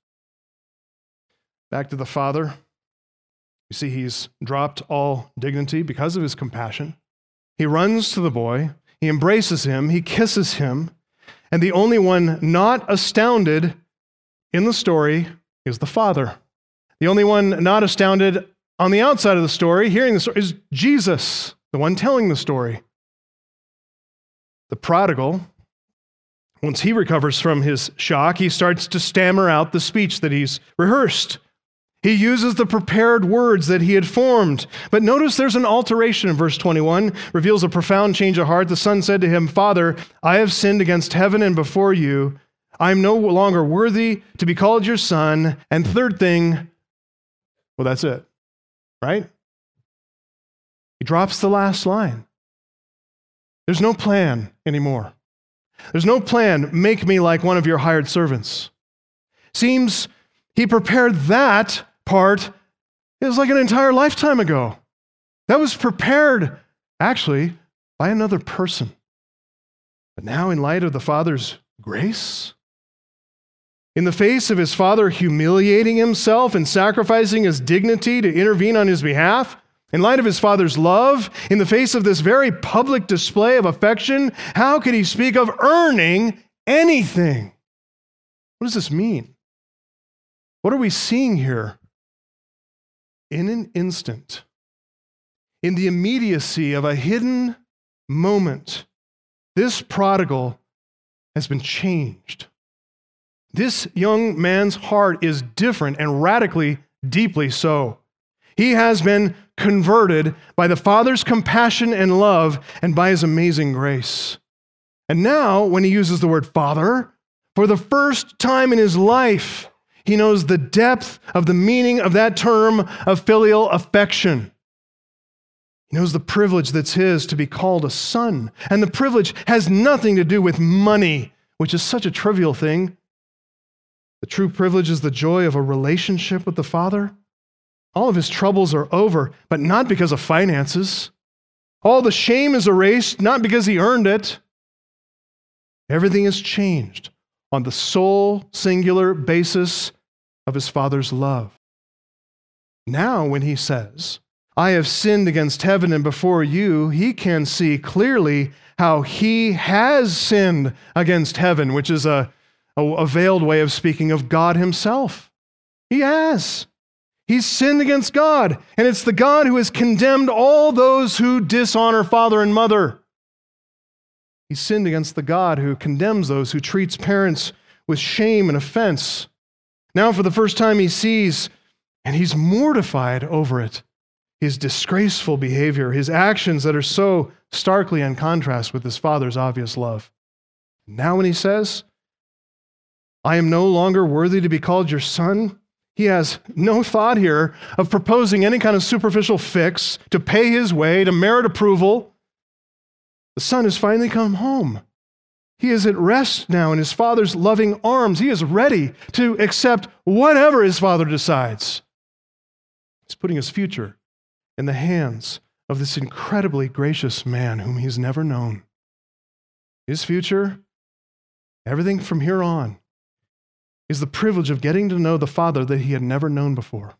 Back to the father. You see, he's dropped all dignity because of his compassion. He runs to the boy, he embraces him, he kisses him, and the only one not astounded in the story is the father. The only one not astounded on the outside of the story, hearing the story, is Jesus, the one telling the story. The prodigal, once he recovers from his shock, he starts to stammer out the speech that he's rehearsed. He uses the prepared words that he had formed. But notice there's an alteration in verse 21, reveals a profound change of heart. The son said to him, Father, I have sinned against heaven and before you. I am no longer worthy to be called your son. And third thing, well, that's it, right? He drops the last line. There's no plan anymore. There's no plan, make me like one of your hired servants. Seems he prepared that part, it was like an entire lifetime ago. That was prepared, actually, by another person. But now, in light of the Father's grace, In the face of his father humiliating himself and sacrificing his dignity to intervene on his behalf, in light of his father's love, in the face of this very public display of affection, how could he speak of earning anything? What does this mean? What are we seeing here? In an instant, in the immediacy of a hidden moment, this prodigal has been changed. This young man's heart is different and radically, deeply so. He has been converted by the Father's compassion and love and by his amazing grace. And now, when he uses the word Father, for the first time in his life, he knows the depth of the meaning of that term of filial affection. He knows the privilege that's his to be called a son. And the privilege has nothing to do with money, which is such a trivial thing. The true privilege is the joy of a relationship with the Father. All of his troubles are over, but not because of finances. All the shame is erased, not because he earned it. Everything is changed on the sole, singular basis of his Father's love. Now, when he says, I have sinned against heaven and before you, he can see clearly how he has sinned against heaven, which is a veiled way of speaking of God himself. He has. He's sinned against God, and it's the God who has condemned all those who dishonor father and mother. He's sinned against the God who condemns those who treats parents with shame and offense. Now, for the first time, he sees, and he's mortified over it, his disgraceful behavior, his actions that are so starkly in contrast with his Father's obvious love. Now, when he says, I am no longer worthy to be called your son, he has no thought here of proposing any kind of superficial fix to pay his way, to merit approval. The son has finally come home. He is at rest now in his Father's loving arms. He is ready to accept whatever his Father decides. He's putting his future in the hands of this incredibly gracious man whom he's never known. His future, everything from here on, is the privilege of getting to know the Father that he had never known before.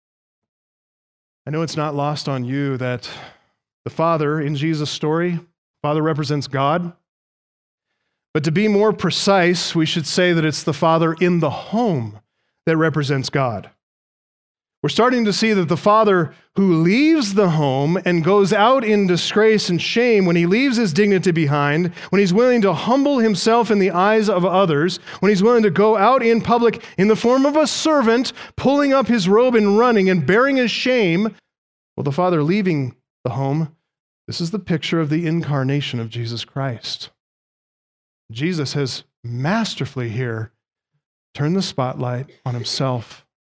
I know it's not lost on you that the Father in Jesus' story, Father represents God. But to be more precise, we should say that it's the Father in the home that represents God. We're starting to see that the father who leaves the home and goes out in disgrace and shame, when he leaves his dignity behind, when he's willing to humble himself in the eyes of others, when he's willing to go out in public in the form of a servant, pulling up his robe and running and bearing his shame, well, the father leaving the home, this is the picture of the incarnation of Jesus Christ. Jesus has masterfully here turned the spotlight on himself.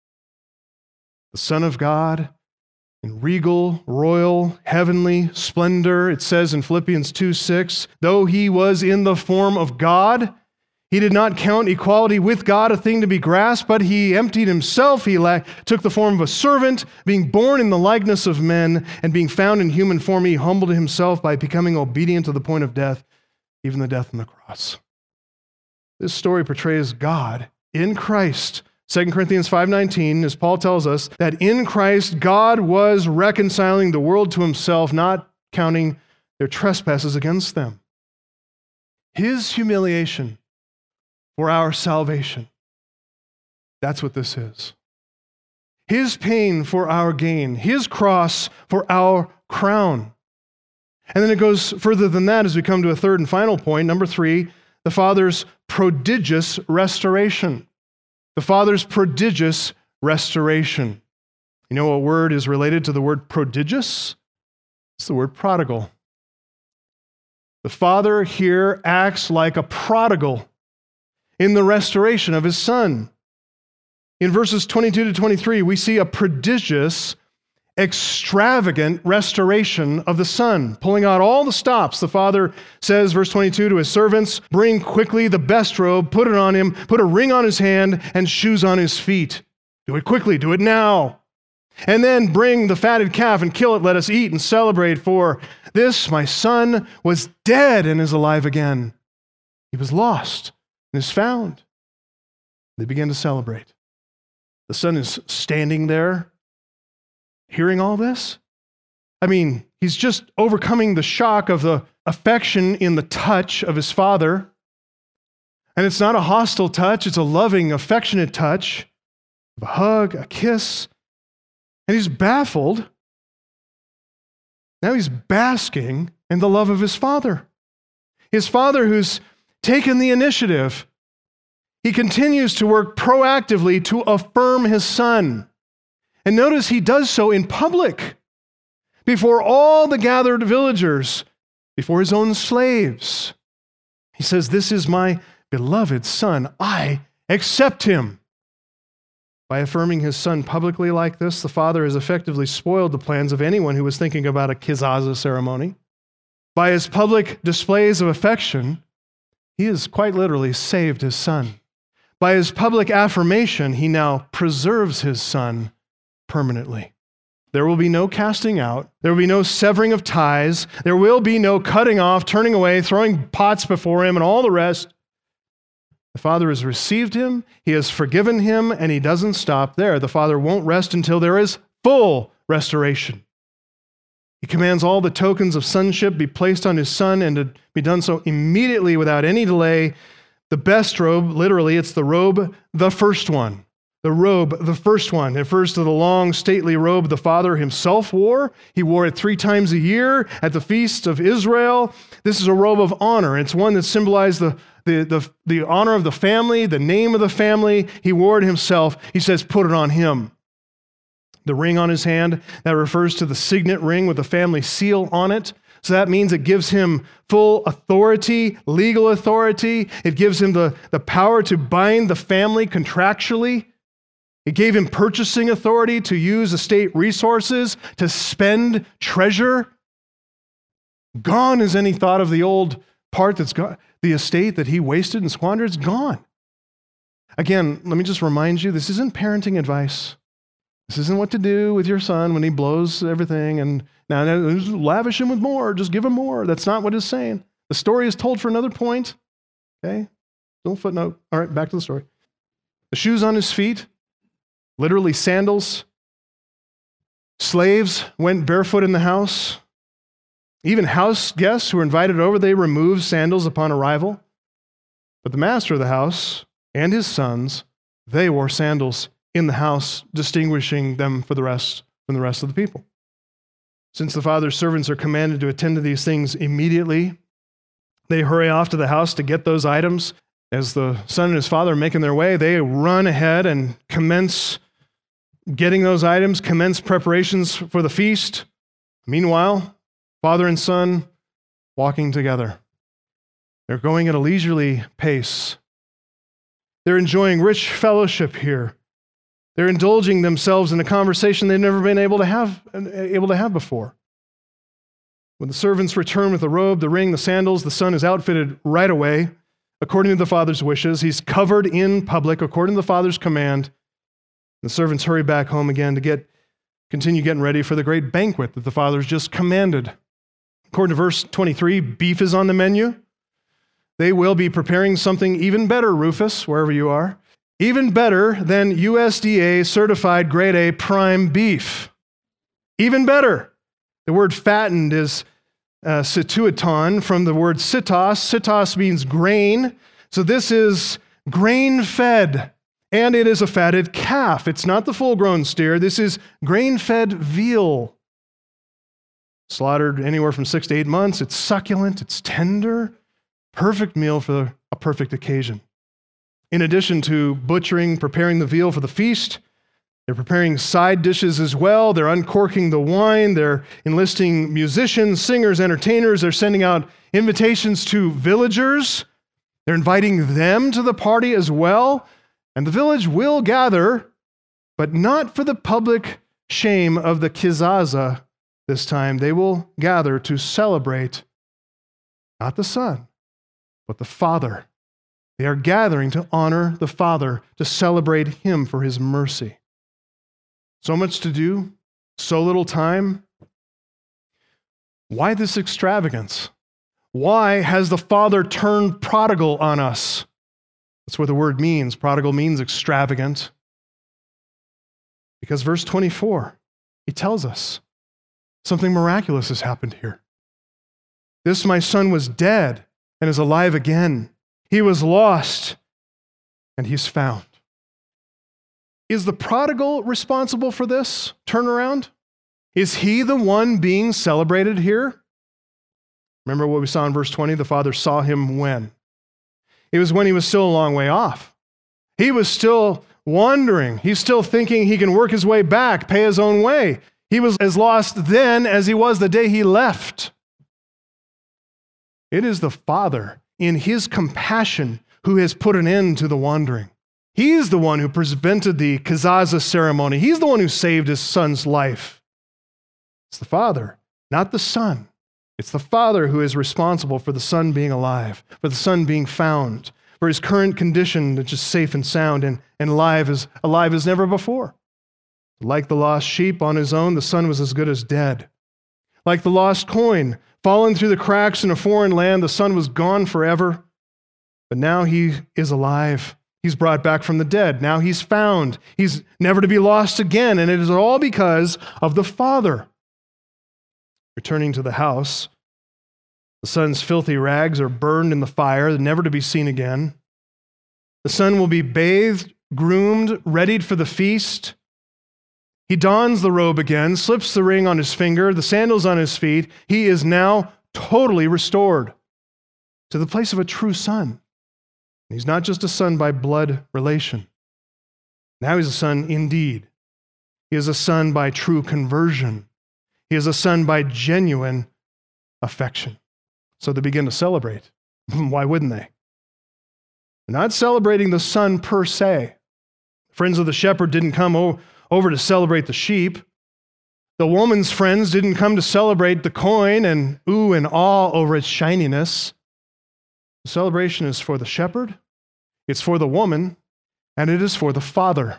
The Son of God in regal, royal, heavenly splendor. It says in Philippians 2:6, though he was in the form of God, he did not count equality with God a thing to be grasped, but he emptied himself. He took the form of a servant, being born in the likeness of men, and being found in human form, he humbled himself by becoming obedient to the point of death, even the death on the cross. This story portrays God in Christ. 2 Corinthians 5:19, as Paul tells us, that in Christ God was reconciling the world to himself, not counting their trespasses against them. His humiliation for our salvation. That's what this is. His pain for our gain. His cross for our crown. And then it goes further than that as we come to a third and final point. Number 3, the Father's prodigious restoration. The Father's prodigious restoration. You know what word is related to the word prodigious? It's the word prodigal. The Father here acts like a prodigal in the restoration of his Son. In verses 22 to 23, we see a prodigious, extravagant restoration of the Son. Pulling out all the stops, the Father says, verse 22, to his servants, bring quickly the best robe, put it on him, put a ring on his hand, and shoes on his feet. Do it quickly, do it now. And then bring the fatted calf and kill it, let us eat and celebrate, for this, my son, was dead and is alive again. He was lost and is found. They begin to celebrate. The son is standing there, hearing all this. I mean, he's just overcoming the shock of the affection in the touch of his father. And it's not a hostile touch, it's a loving, affectionate touch, a hug, a kiss. And he's baffled. Now he's basking in the love of his father. His father who's taken the initiative. He continues to work proactively to affirm his son. And notice he does so in public, before all the gathered villagers, before his own slaves. He says, "This is my beloved son. I accept him." By affirming his son publicly like this, the father has effectively spoiled the plans of anyone who was thinking about a kizaza ceremony. By his public displays of affection, he has quite literally saved his son. By his public affirmation, he now preserves his son permanently. There will be no casting out. There will be no severing of ties. There will be no cutting off, turning away, throwing pots before him, and all the rest. The Father has received him, he has forgiven him, and he doesn't stop there. The Father won't rest until there is full restoration. He commands all the tokens of sonship be placed on his son and to be done so immediately without any delay. The best robe, literally, it's the robe, the first one. The robe, the first one. It refers to the long, stately robe the Father himself wore. He wore it 3 times a year at the feast of Israel. This is a robe of honor. It's one that symbolized the honor of the family, the name of the family. He wore it himself. He says, put it on him. The ring on his hand, that refers to the signet ring with the family seal on it. So that means it gives him full authority, legal authority. It gives him the power to bind the family contractually. It gave him purchasing authority to use estate resources, to spend treasure. Gone is any thought of the old part that's gone. The estate that he wasted and squandered is gone. Again, let me just remind you, this isn't parenting advice. This isn't what to do with your son when he blows everything and now lavish him with more, just give him more. That's not what it's saying. The story is told for another point. Okay? Little footnote. All right, back to the story. The shoes on his feet, literally sandals. Slaves went barefoot in the house. Even house guests who were invited over, they removed sandals upon arrival. But the master of the house and his sons, they wore sandals in the house, distinguishing them from the rest of the people. Since the Father's servants are commanded to attend to these things immediately, they hurry off to the house to get those items. As the son and his father are making their way, they run ahead and commence getting those items, commence preparations for the feast. Meanwhile, father and son walking together. They're going at a leisurely pace. They're enjoying rich fellowship here. They're indulging themselves in a conversation they've never been able to have before. When the servants return with the robe, the ring, the sandals, the son is outfitted right away, according to the Father's wishes. He's covered in public, according to the Father's command. The servants hurry back home again to continue getting ready for the great banquet that the Father's just commanded. According to verse 23, beef is on the menu. They will be preparing something even better, Rufus, wherever you are. Even better than USDA certified grade A prime beef. Even better. The word fattened is situaton from the word sitos. Sitos means grain. So this is grain-fed, and it is a fatted calf. It's not the full-grown steer. This is grain-fed veal. Slaughtered anywhere from 6 to 8 months. It's succulent. It's tender. Perfect meal for a perfect occasion. In addition to butchering, preparing the veal for the feast, they're preparing side dishes as well. They're uncorking the wine. They're enlisting musicians, singers, entertainers. They're sending out invitations to villagers. They're inviting them to the party as well. And the village will gather, but not for the public shame of the kizaza this time. They will gather to celebrate not the Son, but the Father. They are gathering to honor the Father, to celebrate Him for His mercy. So much to do, so little time. Why this extravagance? Why has the Father turned prodigal on us? That's what the word means. Prodigal means extravagant. Because verse 24, he tells us something miraculous has happened here. This my son was dead and is alive again. He was lost and he's found. Is the prodigal responsible for this turnaround? Is he the one being celebrated here? Remember what we saw in verse 20? The father saw him when? It was when he was still a long way off. He was still wandering. He's still thinking he can work his way back, pay his own way. He was as lost then as he was the day he left. It is the Father, in his compassion, who has put an end to the wandering. He's the one who prevented the kazaza ceremony. He's the one who saved his son's life. It's the Father, not the Son. It's the Father who is responsible for the Son being alive, for the Son being found, for his current condition, which is safe and sound and alive as never before. Like the lost sheep on his own, the Son was as good as dead. Like the lost coin, fallen through the cracks in a foreign land, the Son was gone forever. But now he is alive. He's brought back from the dead. Now he's found. He's never to be lost again, and it is all because of the Father. Returning to the house, the son's filthy rags are burned in the fire, never to be seen again. The son will be bathed, groomed, readied for the feast. He dons the robe again, slips the ring on his finger, the sandals on his feet. He is now totally restored to the place of a true son. He's not just a son by blood relation. Now he's a son indeed. He is a son by true conversion. He is a son by genuine affection. So they begin to celebrate. Why wouldn't they? They're not celebrating the son per se. Friends of the shepherd didn't come over to celebrate the sheep. The woman's friends didn't come to celebrate the coin and ooh and awe over its shininess. The celebration is for the shepherd, it's for the woman, and it is for the Father.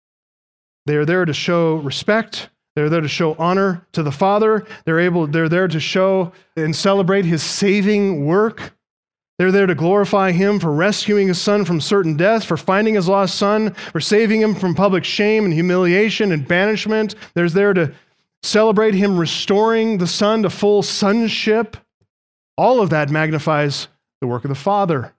They are there to show respect. They're there to show honor to the Father. They're there to show and celebrate his saving work. They're there to glorify him for rescuing his son from certain death, for finding his lost son, for saving him from public shame and humiliation and banishment. They're there to celebrate him restoring the son to full sonship. All of that magnifies the work of the Father.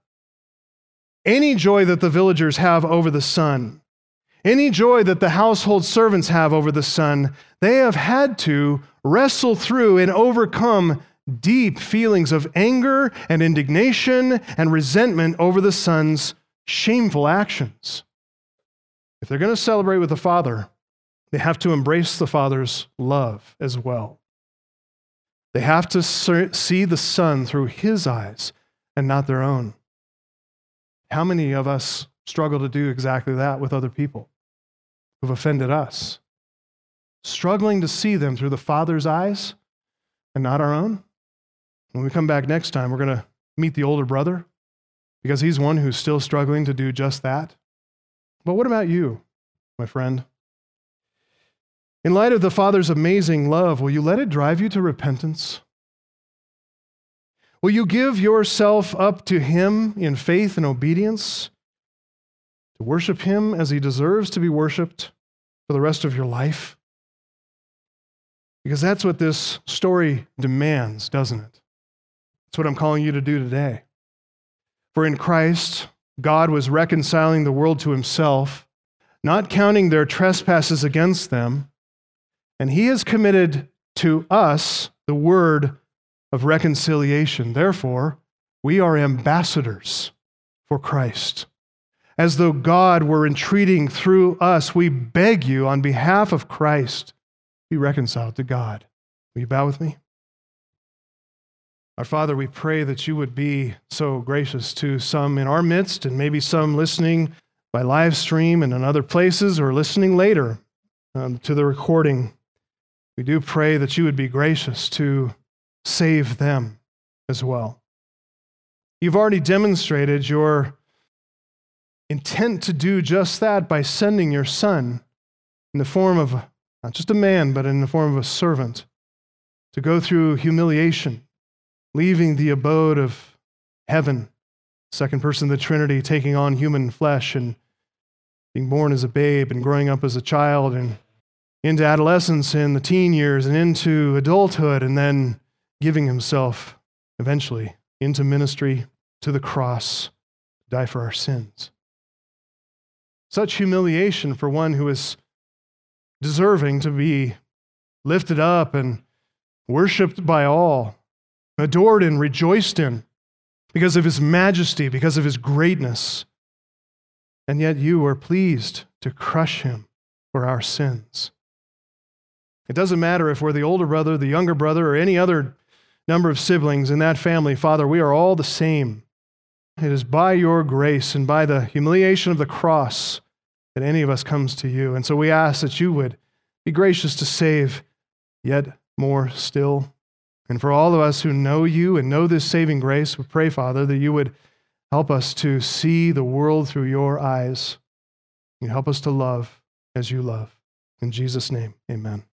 Any joy that the villagers have over the son, any joy that the household servants have over the son, they have had to wrestle through and overcome deep feelings of anger and indignation and resentment over the son's shameful actions. If they're going to celebrate with the Father, they have to embrace the Father's love as well. They have to see the Son through his eyes and not their own. How many of us struggle to do exactly that with other people who've offended us? Struggling to see them through the Father's eyes and not our own? When we come back next time, we're going to meet the older brother because he's one who's still struggling to do just that. But what about you, my friend? In light of the Father's amazing love, will you let it drive you to repentance? Will you give yourself up to him in faith and obedience to worship him as he deserves to be worshiped for the rest of your life? Because that's what this story demands, doesn't it? That's what I'm calling you to do today. For in Christ, God was reconciling the world to himself, not counting their trespasses against them, and he has committed to us the word of reconciliation. Therefore, we are ambassadors for Christ. As though God were entreating through us, we beg you on behalf of Christ, be reconciled to God. Will you bow with me? Our Father, we pray that you would be so gracious to some in our midst and maybe some listening by live stream and in other places or listening later to the recording. We do pray that you would be gracious to save them as well. You've already demonstrated your intent to do just that by sending your Son in the form of not just a man, but in the form of a servant to go through humiliation, leaving the abode of heaven second person of the Trinity taking on human flesh and being born as a babe and growing up as a child and into adolescence and the teen years and into adulthood and then giving himself eventually into ministry to the cross to die for our sins. Such humiliation for one who is deserving to be lifted up and worshiped by all, adored and rejoiced in because of his majesty, because of his greatness. And yet you are pleased to crush him for our sins. It doesn't matter if we're the older brother, the younger brother, or any other number of siblings in that family. Father, we are all the same. It is by your grace and by the humiliation of the cross that any of us comes to you. And so we ask that you would be gracious to save yet more still. And for all of us who know you and know this saving grace, we pray, Father, that you would help us to see the world through your eyes. You help us to love as you love. In Jesus' name, amen.